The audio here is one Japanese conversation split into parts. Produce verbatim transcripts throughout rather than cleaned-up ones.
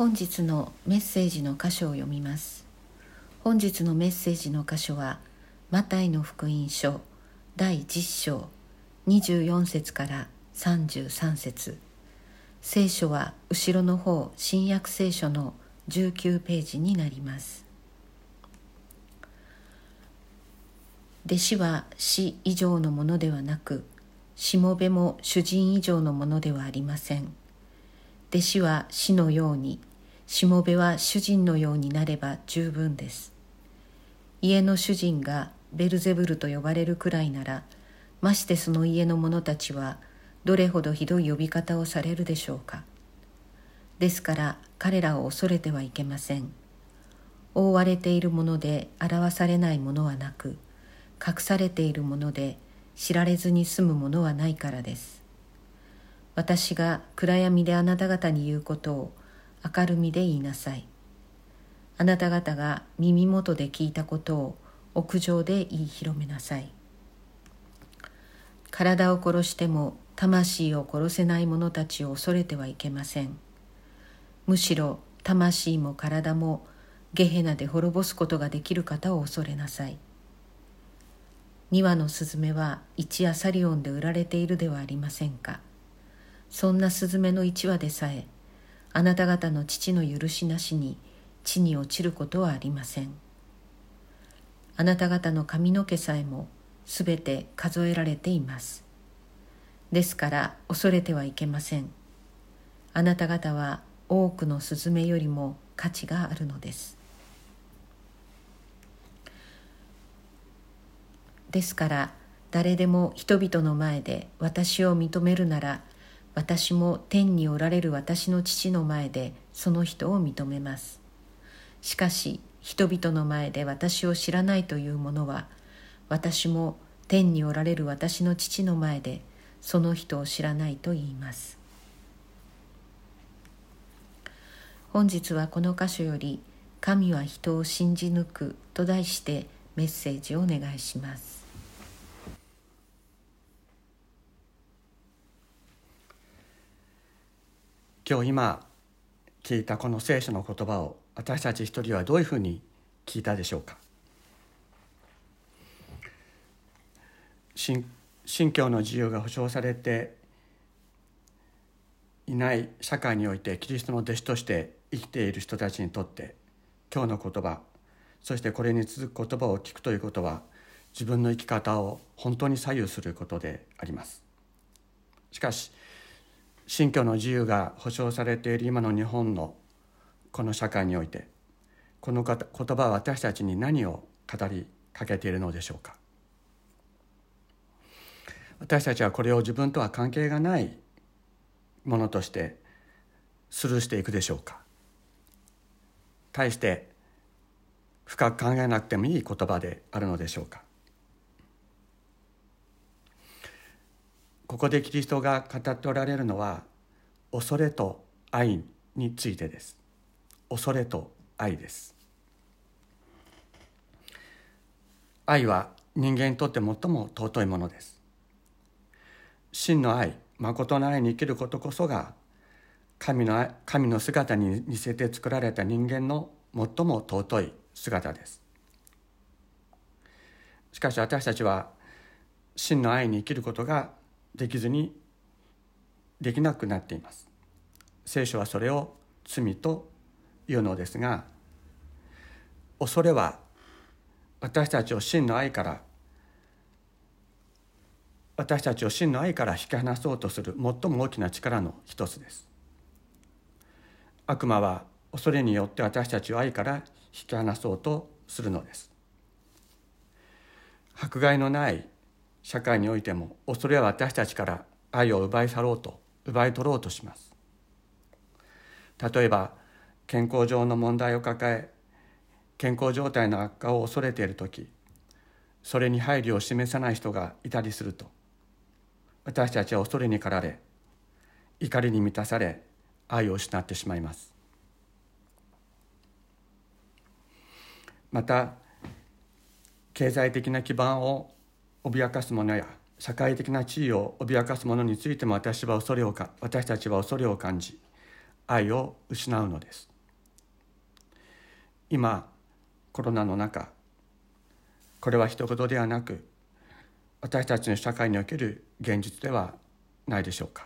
本日のメッセージの箇所を読みます。本日のメッセージの箇所はマタイの福音書だいじゅっ章にじゅうよん節からさんじゅうさん節。聖書は後ろの方、新約聖書のじゅうきゅうページになります。弟子は師以上のものではなく、しもべも主人以上のものではありません。弟子は師のように、しもべは主人のようになれば十分です。家の主人がベルゼブルと呼ばれるくらいなら、ましてその家の者たちはどれほどひどい呼び方をされるでしょうか。ですから彼らを恐れてはいけません。覆われているもので表されないものはなく、隠されているもので知られずに済むものはないからです。私が暗闇であなた方に言うことを明るみで言いなさい。あなた方が耳元で聞いたことを屋上で言い広めなさい。体を殺しても魂を殺せない者たちを恐れてはいけません。むしろ魂も体もゲヘナで滅ぼすことができる方を恐れなさい。二羽のスズメは一アサリオンで売られているではありませんか。そんなスズメの一羽でさえ、あなた方の父の許しなしに地に落ちることはありません。あなた方の髪の毛さえもすべて数えられています。ですから恐れてはいけません。あなた方は多くのスズメよりも価値があるのです。ですから誰でも人々の前で私を認めるなら、私も天におられる私の父の前でその人を認めます。しかし人々の前で私を知らないという者は、私も天におられる私の父の前でその人を知らないと言います。本日はこの箇所より神は人を信じ抜くと題してメッセージをお願いします。 今日今聞いたこの聖書の言葉を私たち一人はどういうふうに聞いたでしょうか。信教の自由が保障されていない社会においてキリストの弟子として生きている人たちにとって、今日の言葉、そしてこれに続く言葉を聞くということは、自分の生き方を本当に左右することであります。しかし信教の自由が保障されている今の日本のこの社会において、この言葉は私たちに何を語りかけているのでしょうか。私たちはこれを自分とは関係がないものとしてスルーしていくでしょうか。対して深く考えなくてもいい言葉であるのでしょうか。ここでキリストが語っておられるのは、恐れと愛についてです。恐れと愛です。愛は人間にとって最も尊いものです。真の愛、誠の愛に生きることこそが、神の、神の姿に似せて作られた人間の最も尊い姿です。しかし私たちは真の愛に生きることができずにできなくなっています。聖書はそれを罪というのですが、恐れは私たちを真の愛から私たちを真の愛から引き離そうとする最も大きな力の一つです。悪魔は恐れによって私たちを愛から引き離そうとするのです。迫害のない社会においても、恐れは私たちから愛を奪い去ろうと奪い取ろうとします。例えば健康上の問題を抱え、健康状態の悪化を恐れているとき、それに配慮を示さない人がいたりすると、私たちは恐れに駆られ、怒りに満たされ、愛を失ってしまいます。また経済的な基盤を脅かす者や社会的な地位を脅かす者についても、私は恐れをか私たちは恐れを感じ、愛を失うのです。 今コロナの中、これは一言ではなく私たちの社会における現実ではないでしょうか。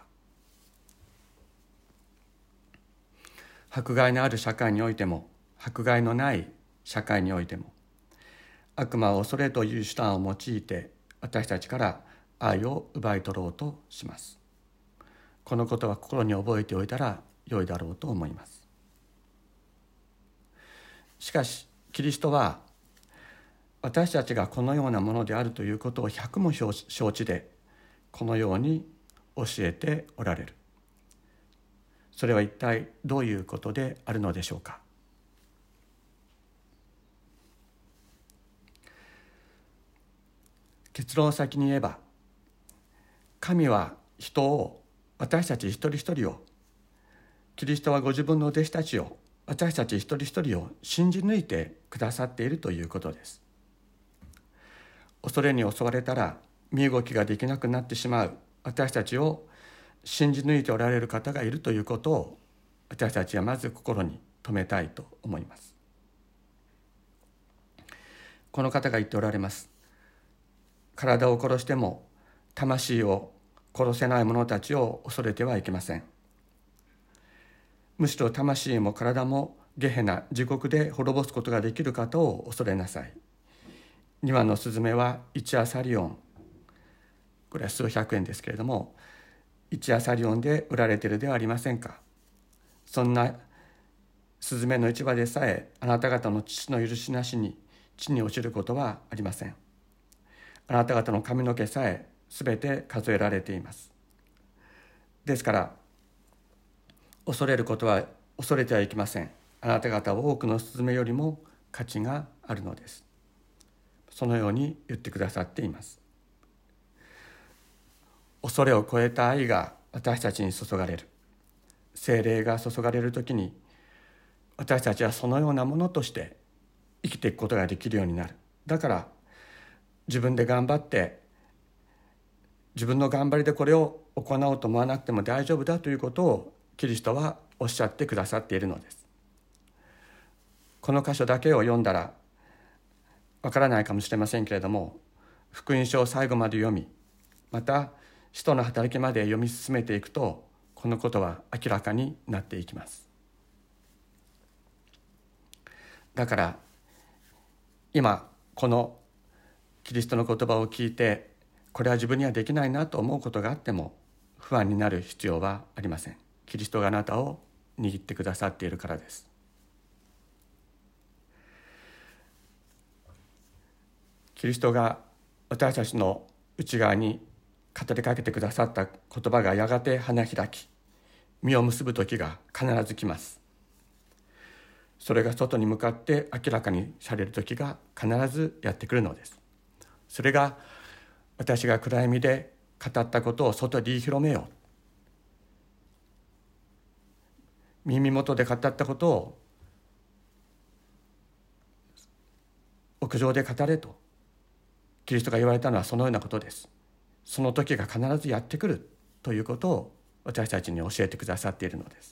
迫害のある社会においても迫害のない社会においても、悪魔は恐れという手段を用いて私たちから愛を奪い取ろうとします。このことは心に覚えておいたら良いだろうと思います。しかしキリストは私たちがこのようなものであるということを百も承知でこのように教えておられる。それは一体どういうことであるのでしょうか。結論を先に言えば、神は人を、私たち一人一人を、キリストはご自分の弟子たちを、私たち一人一人を信じ抜いてくださっているということです。恐れに襲われたら身動きができなくなってしまう私たちを信じ抜いておられる方がいるということを、私たちはまず心に留めたいと思います。この方が言っておられます。体を殺しても魂を殺せない者たちを恐れてはいけません。むしろ魂も体もゲヘナ、地獄で滅ぼすことができる方を恐れなさい。にわのスズメはいちアサリオン、これは数百円ですけれども、いちアサリオンで売られているではありませんか。そんなスズメの市場でさえあなた方の父の許しなしに地に落ちることはありません。あなた方の髪の毛さえすべて数えられています。ですから恐れることは恐れてはいけません。あなた方は多くのスズメよりも価値があるのです。そのように言ってくださっています。恐れを超えた愛が私たちに注がれる。聖霊が注がれるときに、私たちはそのようなものとして生きていくことができるようになる。だから自分で頑張って自分の頑張りでこれを行おうと思わなくても大丈夫だということをキリストはおっしゃってくださっているのです。この箇所だけを読んだらわからないかもしれませんけれども、福音書を最後まで読み、また使徒の働きまで読み進めていくと、このことは明らかになっていきます。だから今このキリストの言葉を聞いて、これは自分にはできないなと思うことがあっても不安になる必要はありません。キリストがあなたを握ってくださっているからです。キリストが私たちの内側に語りかけてくださった言葉がやがて花開き、実を結ぶ時が必ず来ます。それが外に向かって明らかにされる時が必ずやってくるのです。それが私が暗闇で語ったことを外に言い広めよう、耳元で語ったことを屋上で語れとキリストが言われたのはそのようなことです。その時が必ずやってくるということを私たちに教えてくださっているのです。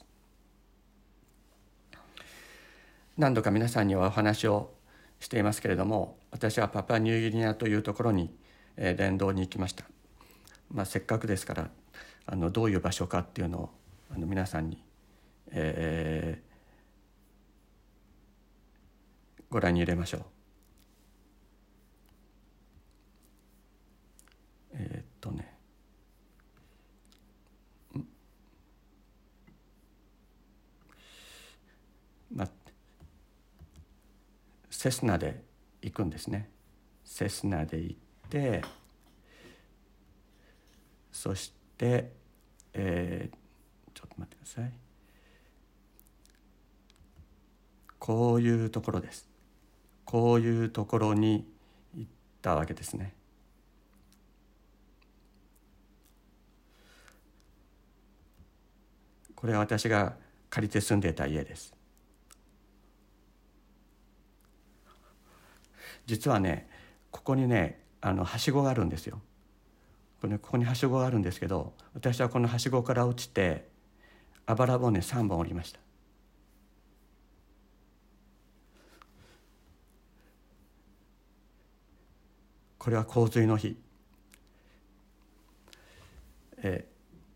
何度か皆さんにはお話をしていますけれども、私はパパニューギニアというところに伝道に行きました。まあ、せっかくですからあのどういう場所かっていうのをあの皆さんに、えー、ご覧に入れましょう。えー、っとねまあセスナで行くんですね。セスナで行ってそして、えー、ちょっと待ってください。こういうところです。こういうところに行ったわけですね。これは私が借りて住んでいた家です。実はね、ここにねあのはしごがあるんですよ。ここにはしごがあるんですけど、私はこのはしごから落ちてあばら骨さんぼん折りました。 これは洪水の日、え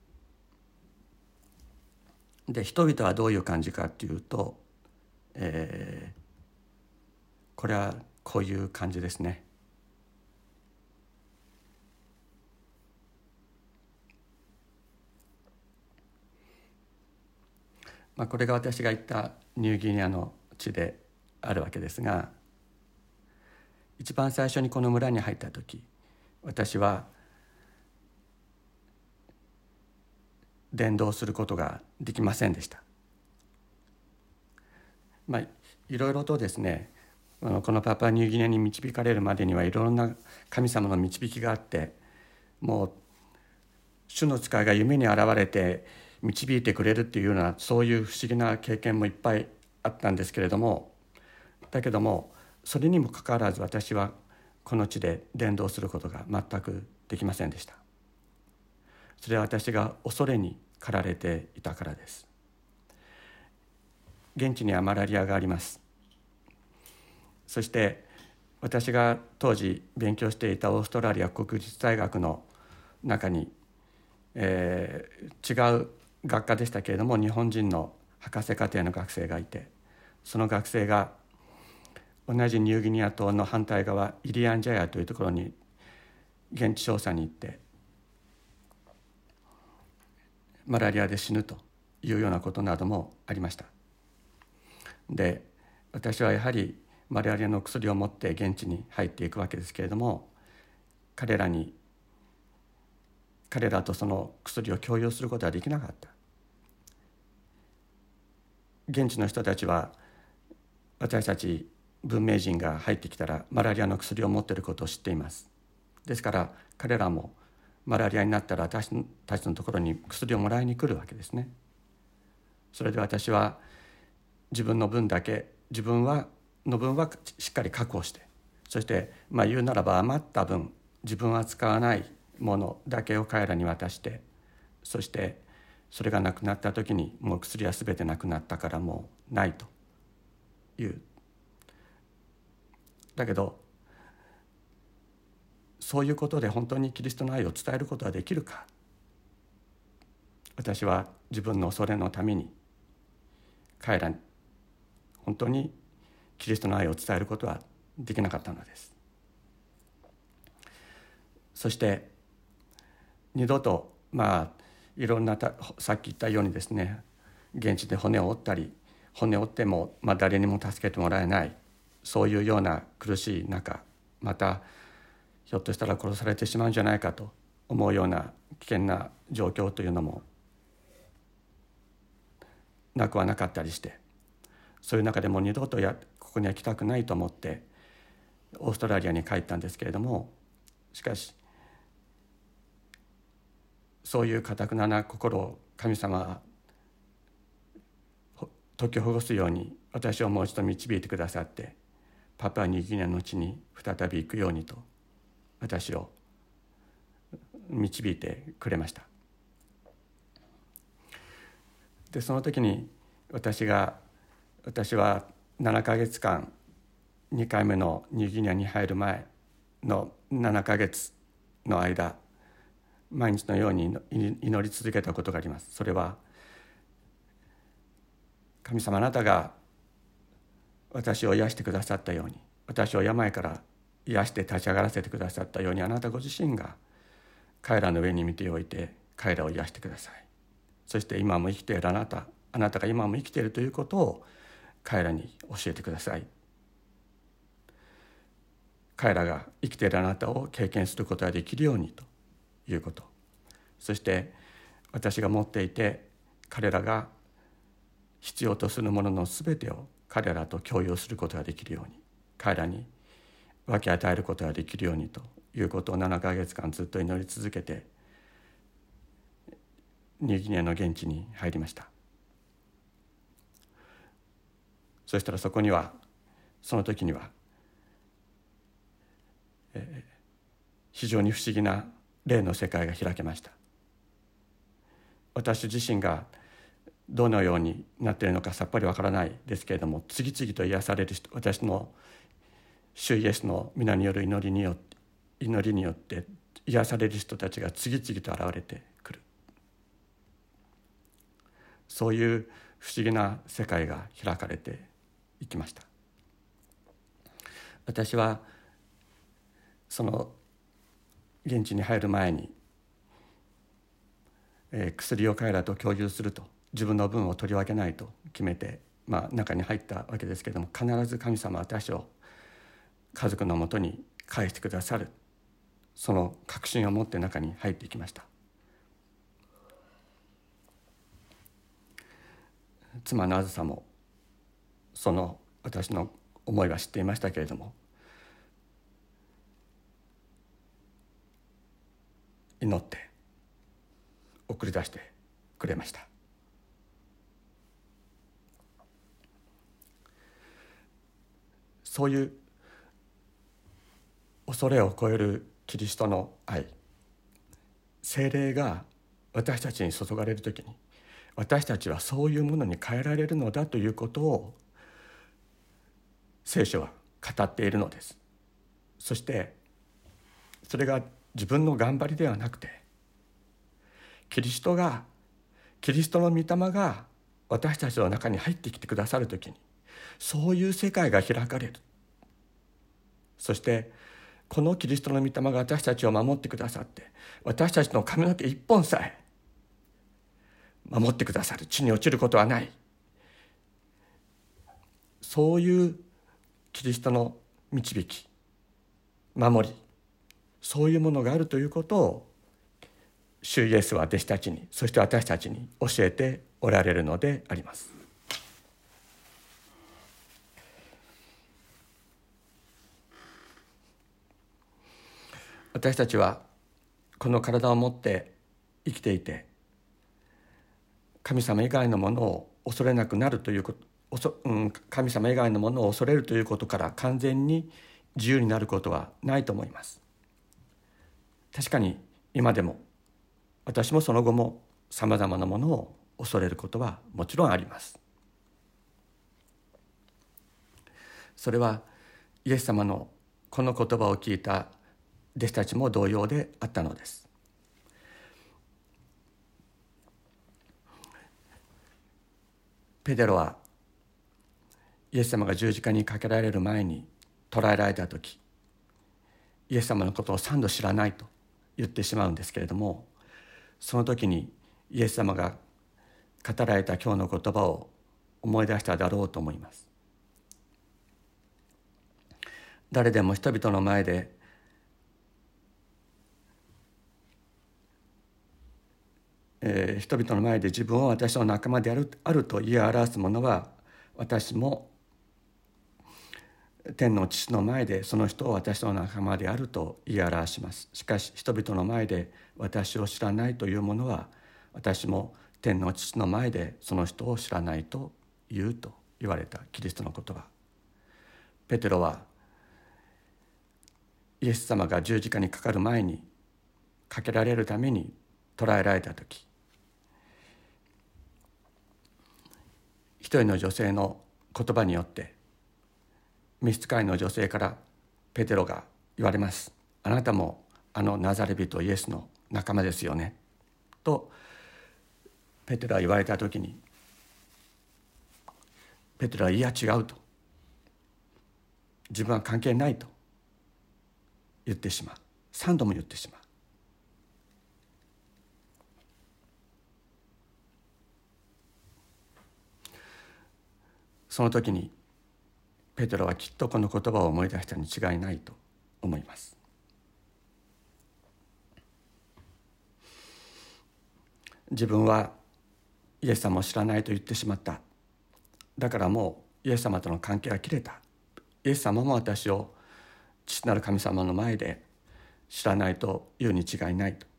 ー、で人々はどういう感じかというと、えー、これはこういう感じですね。まあ、これが私が行ったニューギニアの地であるわけですが、一番最初にこの村に入った時、私は伝道することができませんでした。まあいろいろとですね、このパプアニューギニアに導かれるまでにはいろんな神様の導きがあって、もう主の使いが夢に現れて導いてくれるっていうような、そういう不思議な経験もいっぱいあったんですけれども、だけどもそれにもかかわらず私はこの地で伝道することが全くできませんでした。それは私が恐れに駆られていたからです。現地にはマラリアがあります。そして私が当時勉強していたオーストラリア国立大学の中に、えー、違う学科でしたけれども日本人の博士課程の学生がいて、その学生が同じニューギニア島の反対側イリアンジャヤというところに現地調査に行ってマラリアで死ぬというようなことなどもありました。で、私はやはりマラリアの薬を持って現地に入っていくわけですけれども、彼らに彼らとその薬を共有することはできなかった。現地の人たちは私たち文明人が入ってきたらマラリアの薬を持っていることを知っています。ですから彼らもマラリアになったら私たちのところに薬をもらいに来るわけですね。それで私は自分の分だけ自分はの分はしっかり確保して、そしてまあ言うならば余った分自分は使わないものだけを彼らに渡して、そしてそれがなくなった時にもう薬は全てなくなったからもうないという。だけどそういうことで本当にキリストの愛を伝えることはできるか。私は自分の恐れのために彼らに本当にキリストの愛を伝えることはできなかったのです。そして二度とまあいろんなさっき言ったようにですね、現地で骨を折ったり骨を折ってもまあ誰にも助けてもらえない、そういうような苦しい中、またひょっとしたら殺されてしまうんじゃないかと思うような危険な状況というのもなくはなかったりして、そういう中でも二度とやここには来たくないと思ってオーストラリアに帰ったんですけれども、しかしそういう堅くなな心を神様は解きほぐすように私をもう一度導いてくださって、パプアニューギニアの地に再び行くようにと私を導いてくれました。でその時に私が私はななかげつかんにかいめのニューギニアに入る前のななかげつの間、毎日のように祈り続けたことがあります。それは神様あなたが私を癒してくださったように、私を病から癒して立ち上がらせてくださったように、あなたご自身が彼らの上に見ておいて彼らを癒してください。そして今も生きているあなたあなたが今も生きているということを彼らに教えてください。彼らが生きているあなたを経験することができるようにということ、そして私が持っていて彼らが必要とするもののすべてを彼らと共有することができるように、彼らに分け与えることができるようにということをななかげつかんずっと祈り続けてニューギニアの現地に入りました。そしたらそこにはその時には、えー、非常に不思議な霊の世界が開けました。私自身がどのようになっているのかさっぱりわからないですけれども、次々と癒される人、私の主イエスの皆による祈りによって祈りによって癒される人たちが次々と現れてくる、そういう不思議な世界が開かれていきました。私はその現地に入る前に、えー、薬を彼らと共有すると、自分の分を取り分けないと決めて、まあ、中に入ったわけですけれども、必ず神様は私を家族のもとに返してくださる、その確信を持って中に入っていきました。妻のあずさもその私の思いは知っていましたけれども、祈って送り出してくれました。そういう恐れを超えるキリストの愛、聖霊が私たちに注がれるときに、私たちはそういうものに変えられるのだということを聖書は語っているのです。そしてそれが自分の頑張りではなくて、キリストがキリストの御霊が私たちの中に入ってきてくださるときに、そういう世界が開かれる。そしてこのキリストの御霊が私たちを守ってくださって、私たちの髪の毛一本さえ守ってくださる、地に落ちることはない、そういうキリストの導き、守り、そういうものがあるということを主イエスは弟子たちに、そして私たちに教えておられるのであります。私たちはこの体を持って生きていて、神様以外のものを恐れなくなるということ、うん、神様以外のものを恐れるということから完全に自由になることはないと思います。確かに今でも私もその後もさまざまなものを恐れることはもちろんあります。それはイエス様のこの言葉を聞いた弟子たちも同様であったのです。ペテロはイエス様が十字架にかけられる前に捕らえられた時、イエス様のことを三度知らないと言ってしまうんですけれども、その時にイエス様が語られた今日の言葉を思い出しただろうと思います。誰でも人々の前でえー、人々の前で自分を私の仲間である、あると言い表す者は、私も天の父の前でその人を私の仲間であると言い表します。しかし人々の前で私を知らないという者は、私も天の父の前でその人を知らないと言うと言われたキリストの言葉。ペテロはイエス様が十字架にかかる前に、かけられるために捕らえられた時、一人の女性の言葉によって召使いの女性からペテロが言われます。あなたもあのナザレ人イエスの仲間ですよねとペテロは言われた時に、ペテロはいや違うと、自分は関係ないと言ってしまう。三度も言ってしまう。その時にペテロはきっとこの言葉を思い出したに違いないと思います。自分はイエス様を知らないと言ってしまった。だからもうイエス様との関係は切れた。イエス様も私を父なる神様の前で知らないというに違いないと、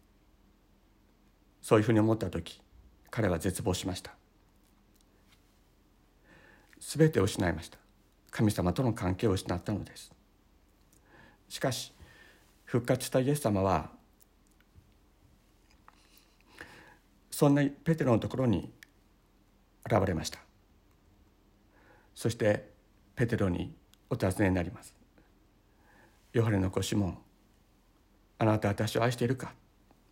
そういうふうに思った時、彼は絶望しました。すべてを失いました。神様との関係を失ったのです。しかし復活したイエス様はそんなペテロのところに現れました。そしてペテロにお尋ねになります。ヨハネの子シモン、 あなたは私を愛しているか。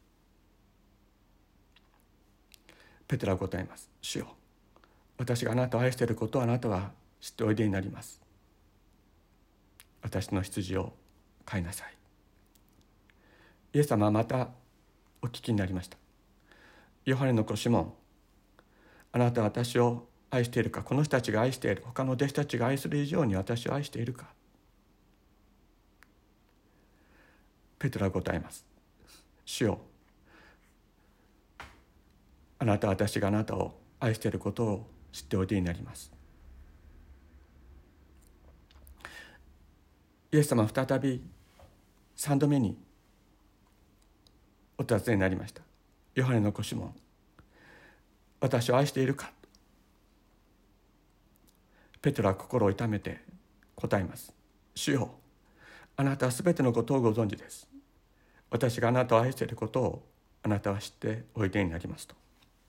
ペテロは答えます。主よ、私があなたを愛していることをあなたは知っておいでになります。私の羊を飼いなさい。イエス様はまたお聞きになりました。ヨハネの子シモン、あなたは私を愛しているか。この人たちが愛している、他の弟子たちが愛する以上に私を愛しているか。ペテロは答えます。主よ、あなたは私があなたを愛していることを知っておいでになります。イエス様は再び三度目にお尋ねになりました。ヨハネの子シモン、私を愛しているか。ペテロは心を痛めて答えます。主よ、あなたはすべてのことをご存知です。私があなたを愛していることをあなたは知っておいでになりますと。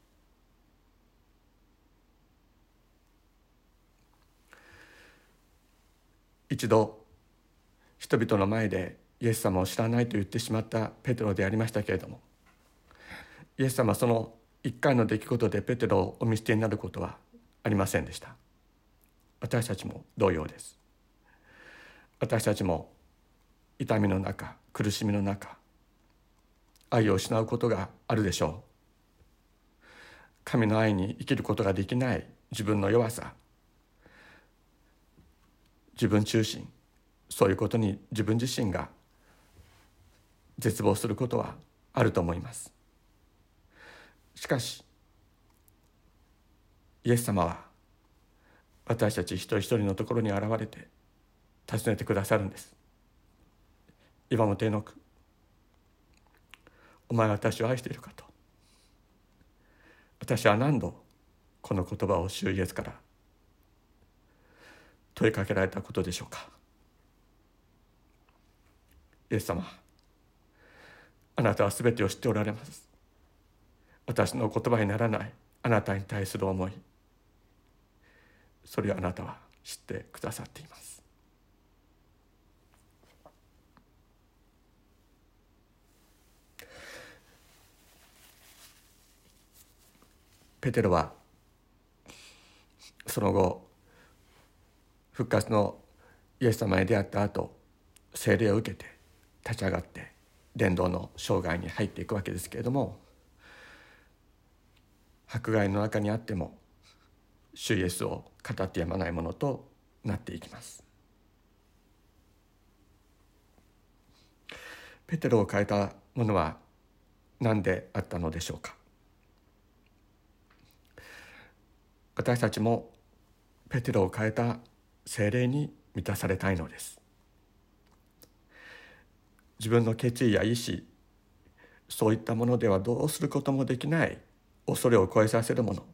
一度人々の前でイエス様を知らないと言ってしまったペテロでありましたけれども、イエス様はその一回の出来事でペテロをお見捨てになることはありませんでした。私たちも同様です。私たちも痛みの中、苦しみの中、愛を失うことがあるでしょう。神の愛に生きることができない自分の弱さ、自分中心、そういうことに自分自身が絶望することはあると思います。しかしイエス様は私たち一人一人のところに現れて尋ねてくださるんです。今も手のく、お前は私を愛しているかと。私は何度この言葉を主イエスから問いかけられたことでしょうか。イエス様、あなたはすべてを知っておられます。私の言葉にならないあなたに対する思い、それをあなたは知ってくださっています。ペテロはその後復活のイエス様に出会った後、聖霊を受けて立ち上がって伝道の生涯に入っていくわけですけれども、迫害の中にあっても主イエスを語ってやまないものとなっていきます。ペテロを変えたものは何であったのでしょうか。私たちもペテロを変えた聖霊に満たされたいのです。自分の決意や意志、そういったものではどうすることもできない恐れを超えさせるもの、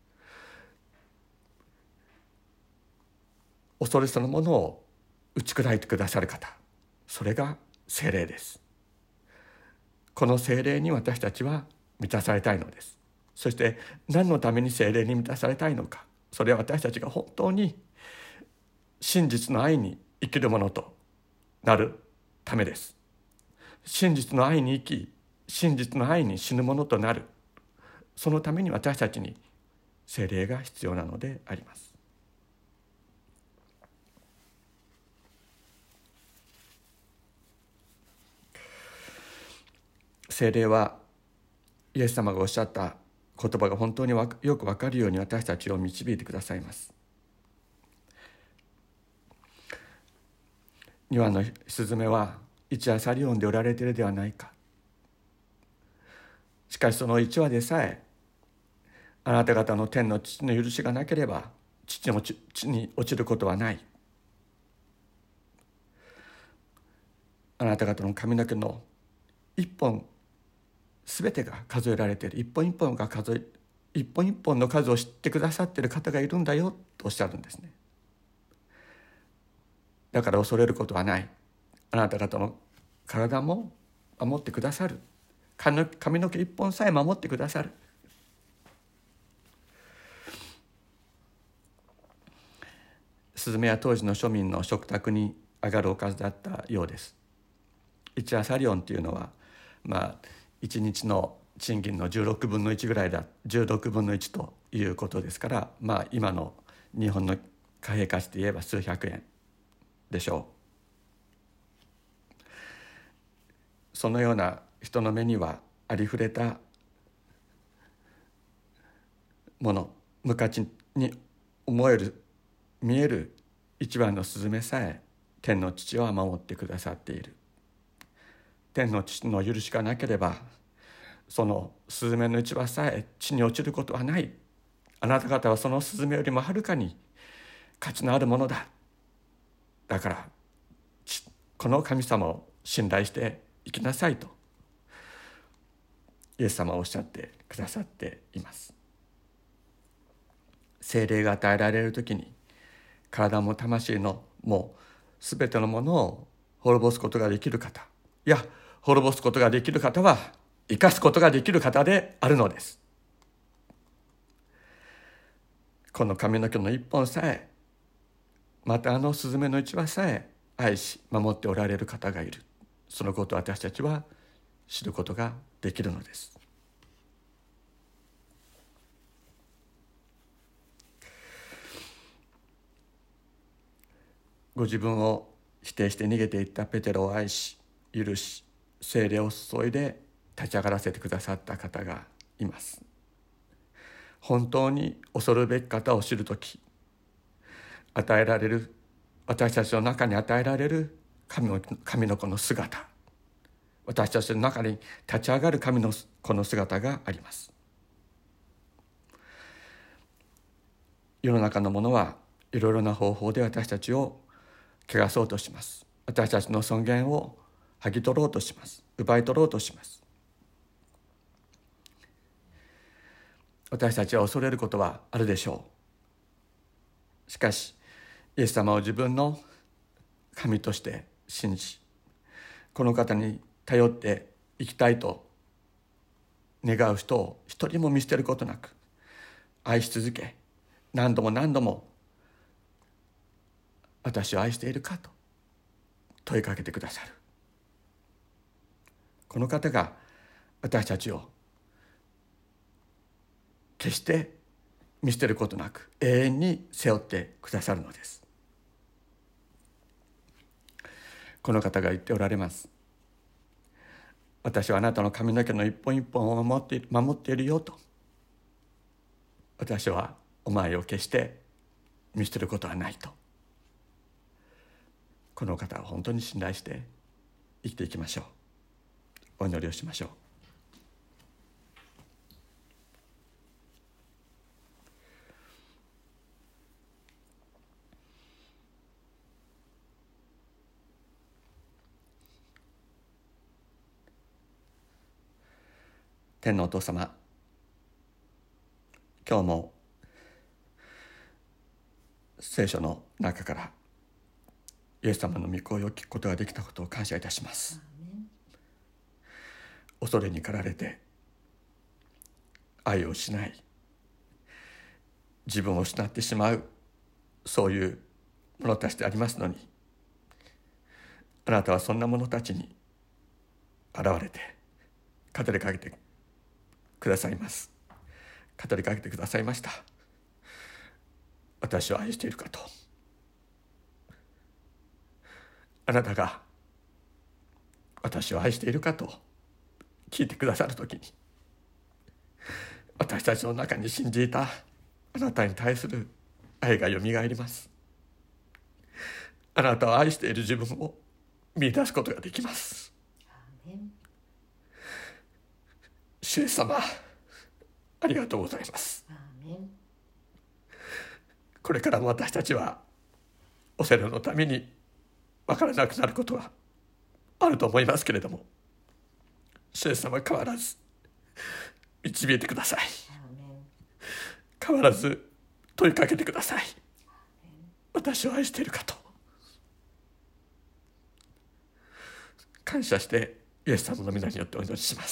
恐れそのものを打ち砕いてくださる方、それが聖霊です。この聖霊に私たちは満たされたいのです。そして何のために聖霊に満たされたいのか、それは私たちが本当に真実の愛に生きるものとなるためです。真実の愛に生き、真実の愛に死ぬものとなる、そのために私たちに聖霊が必要なのであります。聖霊はイエス様がおっしゃった言葉が本当によく分かるように私たちを導いてくださいます。にわのスズメは一羽サリオンで売られているではないか。しかしその一羽でさえあなた方の天の父の許しがなければ地の地に落ちることはない。あなた方の髪の毛の一本すべてが数えられている、一本一本が数え一本一本の数を知ってくださっている方がいるんだよとおっしゃるんですね。だから恐れることはない。あなた方の体も守ってくださる。髪の毛一本さえ守ってくださる。スズメは当時の庶民の食卓に上がるおかずだったようです。 いちアサリオンっていうのはまあいちにちの賃金のじゅうろくぶんのいちぐらいだじゅうろくぶんのいちということですから、まあ今の日本の貨幣価値で言えば数百円でしょう。そのような人の目にはありふれたもの、無価値に思える見える一羽のスズメさえ天の父は守ってくださっている。天の父の許しがなければそのスズメの一羽さえ地に落ちることはない。あなた方はそのスズメよりもはるかに価値のあるものだ。だからこの神様を信頼して生きなさいとイエス様はおっしゃってくださっています。聖霊が与えられるときに体も魂のもうすべてのものを滅ぼすことができる方、いや滅ぼすことができる方は生かすことができる方であるのです。この髪の毛の一本さえ、またあのスズメの一羽さえ愛し守っておられる方がいる。そのことを私たちは知ることができるのです。ご自分を否定して逃げていったペテロを愛し許し聖霊を注いで立ち上がらせてくださった方がいます。本当に恐るべき方を知るとき、与えられる私たちの中に与えられる神の、神の子の姿、私たちの中に立ち上がる神の子の姿があります。世の中のものはいろいろな方法で私たちを汚そうとします。私たちの尊厳を剥ぎ取ろうとします。奪い取ろうとします。私たちは恐れることはあるでしょう。しかしイエス様を自分の神として信じ、この方に頼っていきたいと願う人を一人も見捨てることなく愛し続け、何度も何度も私を愛しているかと問いかけてくださる。この方が私たちを決して見捨てることなく永遠に背負ってくださるのです。この方が言っておられます。私はあなたの髪の毛の一本一本を守っている、守っているよと。私はお前を決して見捨てることはないと。この方を本当に信頼して生きていきましょう。お祈りをしましょう。天のお父様、今日も聖書の中からイエス様の御声を聞くことができたことを感謝いたします。恐れに駆られて愛を失い自分を失ってしまう、そういう者たちでありますのに、あなたはそんな者たちに現れて語りかけてくださいます。語りかけてくださいました。私を愛しているかと。あなたが私を愛しているかと聞いてくださるときに、私たちの中に信じいたあなたに対する愛がよみがえります。あなたを愛している自分を見出すことができます。主イエス様、ありがとうございます。これからも私たちはオセロのために分からなくなることはあると思いますけれども、主イエス様、変わらず導いてください。変わらず問いかけてください。私を愛しているかと。感謝してイエス様の皆によってお祈りします。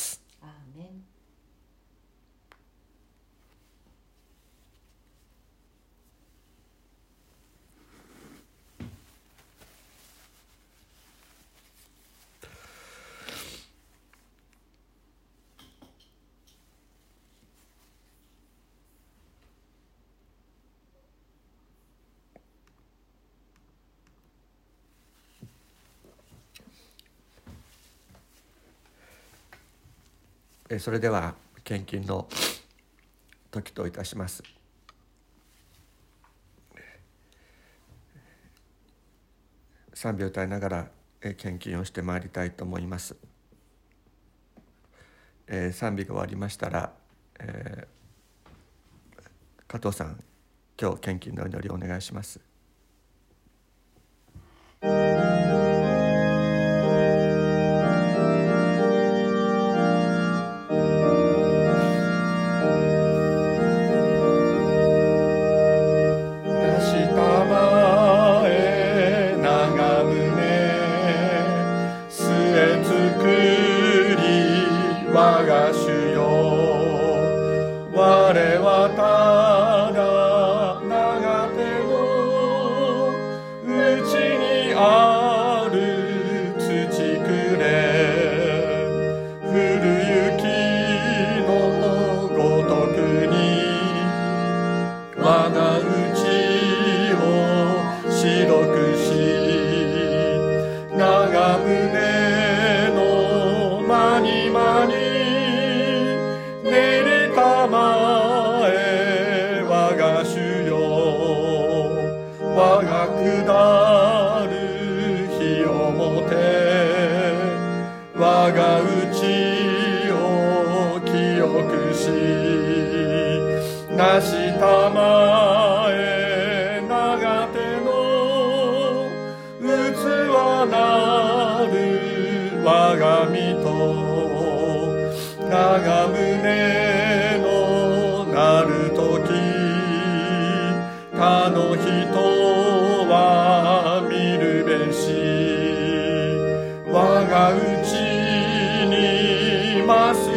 それでは献金の時といたします。賛美を歌いながら献金をしてまいりたいと思います。えー、賛美が終わりましたら、えー、加藤さん、今日献金の祈りをお願いします。なしたまえ長手の器なる我が身と長胸のなる時他の人は見るべし我がうちにます